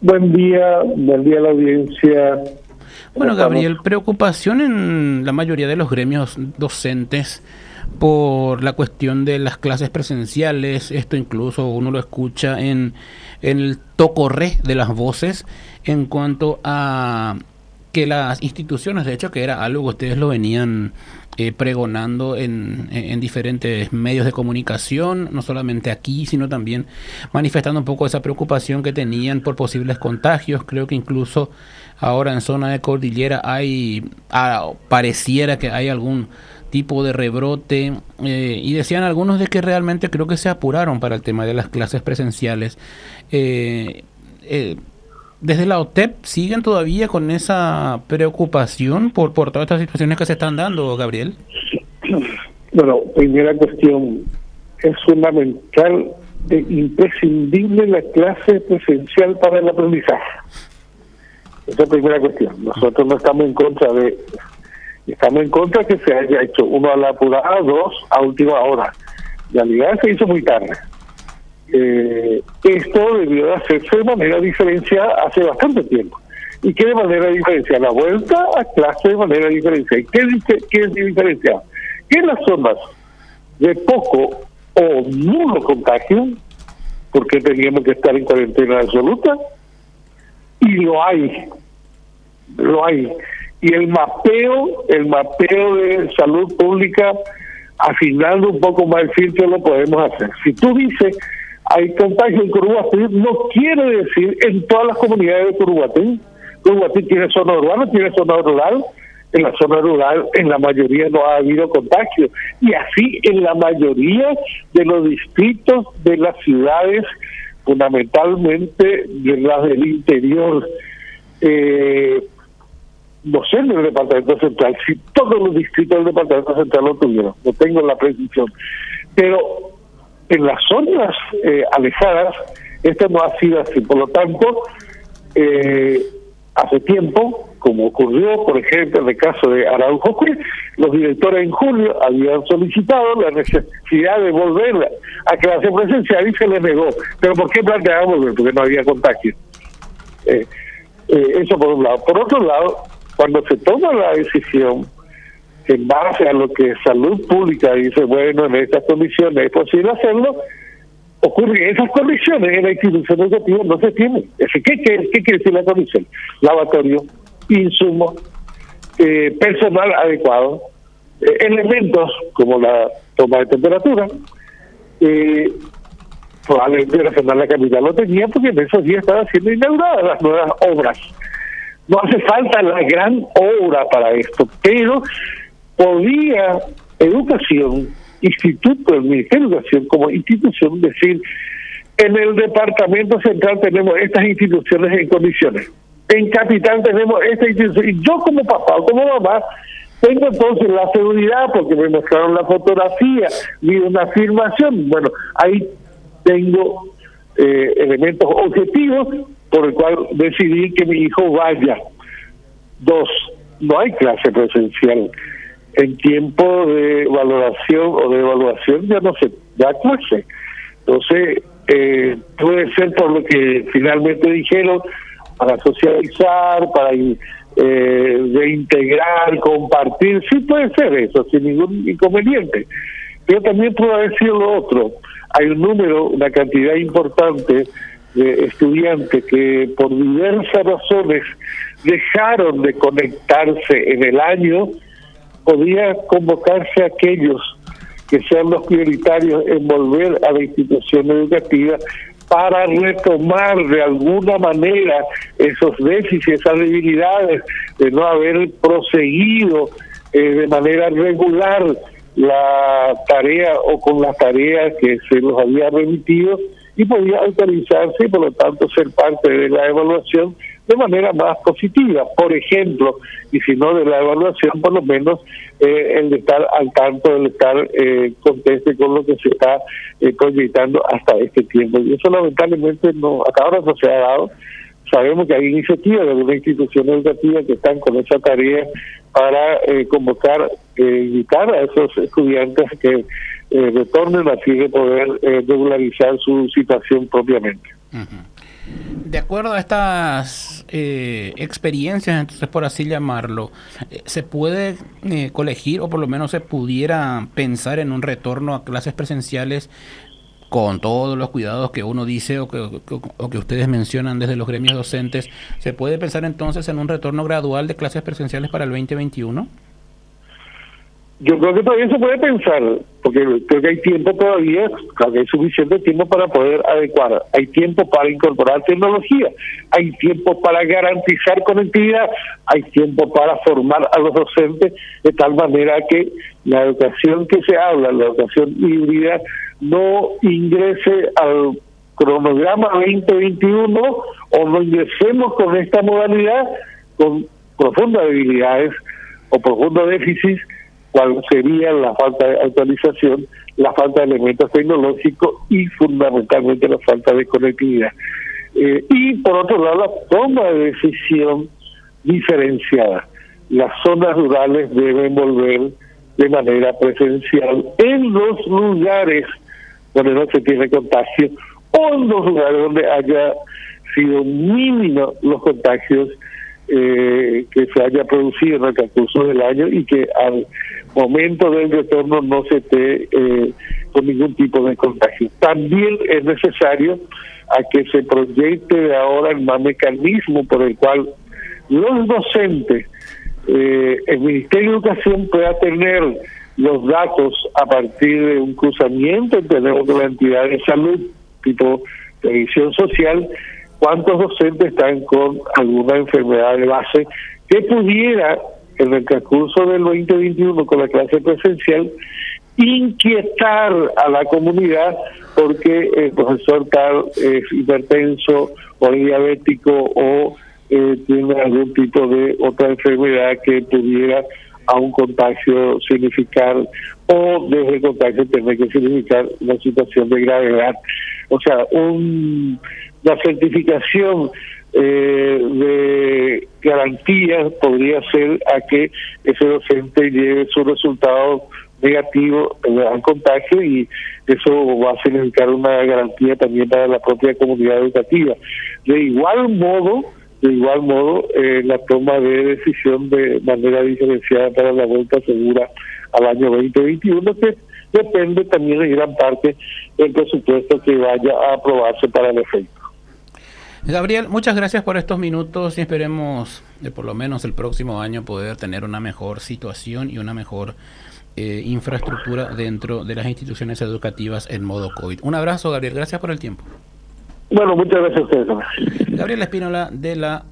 Buen día a la audiencia. Bueno, Gabriel, preocupación en la mayoría de los gremios docentes por la cuestión de las clases presenciales. Esto incluso uno lo escucha en el tocorré de las voces en cuanto a que las instituciones, de hecho, que era algo que ustedes lo venían pregonando en diferentes medios de comunicación, no solamente aquí, sino también manifestando un poco esa preocupación que tenían por posibles contagios. Creo que incluso ahora en zona de cordillera pareciera que hay algún tipo de rebrote, y decían algunos de que realmente creo que se apuraron para el tema de las clases presenciales. Desde la OTEP siguen todavía con esa preocupación por todas estas situaciones que se están dando, Gabriel. Bueno, primera cuestión, es fundamental e imprescindible la clase presencial para el aprendizaje. Esa es la primera cuestión. Nosotros no estamos en contra que se haya hecho uno a la apurada, dos a última hora. En realidad se hizo muy tarde. Esto debió de hacerse de manera diferenciada hace bastante tiempo. ¿Y qué de manera diferenciada? La vuelta a clase de manera diferenciada. ¿Qué es diferenciado? Que en las zonas de poco o nulo contagio, porque teníamos que estar en cuarentena absoluta, y lo hay. Y el mapeo de salud pública, afinando un poco más el filtro, lo podemos hacer. Si tú dices hay contagio en Curuguatí, no quiere decir en todas las comunidades de Curuguatí. Curuguatí tiene zona urbana, tiene zona rural. En la zona rural, en la mayoría no ha habido contagio. Y así en la mayoría de los distritos de las ciudades, fundamentalmente de las del interior. No sé en el Departamento Central, si todos los distritos del Departamento Central lo tuvieron, no tengo la precisión. Pero en las zonas alejadas, esto no ha sido así. Por lo tanto, hace tiempo, como ocurrió, por ejemplo, en el caso de Araujo, los directores en julio habían solicitado la necesidad de volver a clase presencial y se les negó. ¿Pero por qué planteaban volver? Porque no había contagio. Eso por un lado. Por otro lado, cuando se toma la decisión en base a lo que Salud Pública dice, bueno, en estas condiciones es posible hacerlo, ocurre que esas condiciones en la institución educativa no se tienen. ¿Qué quiere decir la condición? Lavatorio, insumos, personal adecuado, elementos como la toma de temperatura. Probablemente la Nacional de la Capital lo tenía porque en esos días estaban siendo inauguradas las nuevas obras. No hace falta la gran obra para esto, pero podía Educación, Instituto del Ministerio de Educación como institución decir, en el Departamento Central tenemos estas instituciones en condiciones, en Capital tenemos esta institución, y yo como papá o como mamá tengo entonces la seguridad porque me mostraron la fotografía, vi una afirmación, bueno, ahí tengo elementos objetivos por el cual decidí que mi hijo vaya. Dos, no hay clase presencial. En tiempo de valoración o de evaluación ya no se da clase. Entonces, puede ser por lo que finalmente dijeron, para socializar, para reintegrar, compartir, sí puede ser eso, sin ningún inconveniente. Pero también puede haber sido lo otro. Hay un número, una cantidad importante de estudiantes que por diversas razones dejaron de conectarse en el año. Podía convocarse a aquellos que sean los prioritarios en volver a la institución educativa para retomar de alguna manera esos déficits, esas debilidades de no haber proseguido de manera regular la tarea o con las tareas que se los había remitido, y podía autorizarse y por lo tanto ser parte de la evaluación de manera más positiva, por ejemplo, y si no de la evaluación, por lo menos el de estar al tanto, el de estar conteste con lo que se está proyectando hasta este tiempo. Y eso lamentablemente hasta ahora no se ha dado. Sabemos que hay iniciativas de algunas instituciones educativas que están con esa tarea para convocar, invitar a esos estudiantes que retornen así de poder regularizar su situación propiamente. Uh-huh. De acuerdo a estas experiencias, entonces por así llamarlo, ¿se puede colegir o por lo menos se pudiera pensar en un retorno a clases presenciales con todos los cuidados que uno dice o que ustedes mencionan desde los gremios docentes? ¿Se puede pensar entonces en un retorno gradual de clases presenciales para el 2021? Yo creo que todavía se puede pensar, porque creo que hay tiempo todavía, creo que hay suficiente tiempo para poder adecuar, hay tiempo para incorporar tecnología, hay tiempo para garantizar conectividad, hay tiempo para formar a los docentes de tal manera que la educación que se habla, la educación híbrida, no ingrese al cronograma 2021 o no ingresemos con esta modalidad con profundas debilidades o profundos déficits, cuál sería la falta de actualización, la falta de elementos tecnológicos y fundamentalmente la falta de conectividad. Y por otro lado, la toma de decisión diferenciada. Las zonas rurales deben volver de manera presencial en los lugares donde no se tiene contagio o en los lugares donde haya sido mínimo los contagios que se haya producido en el transcurso del año y que al momento del retorno no se esté con ningún tipo de contagio. También es necesario a que se proyecte de ahora el más mecanismo por el cual los docentes, el Ministerio de Educación pueda tener los datos a partir de un cruzamiento entre la entidad de salud, tipo previsión social, cuántos docentes están con alguna enfermedad de base que pudiera, en el transcurso del 2021 con la clase presencial, inquietar a la comunidad porque el profesor tal es hipertenso o es diabético o tiene algún tipo de otra enfermedad que pudiera a un contagio significar o desde el contagio tener que significar una situación de gravedad. O sea, la certificación de garantías podría ser a que ese docente lleve su resultado negativo al contagio y eso va a significar una garantía también para la propia comunidad educativa. De igual modo, la toma de decisión de manera diferenciada para la vuelta segura al año 2021, que depende también en gran parte del presupuesto que vaya a aprobarse para el efecto. Gabriel, muchas gracias por estos minutos y esperemos de por lo menos el próximo año poder tener una mejor situación y una mejor infraestructura dentro de las instituciones educativas en modo COVID. Un abrazo, Gabriel, gracias por el tiempo. Bueno, muchas gracias a ustedes. Gabriel Espínola de la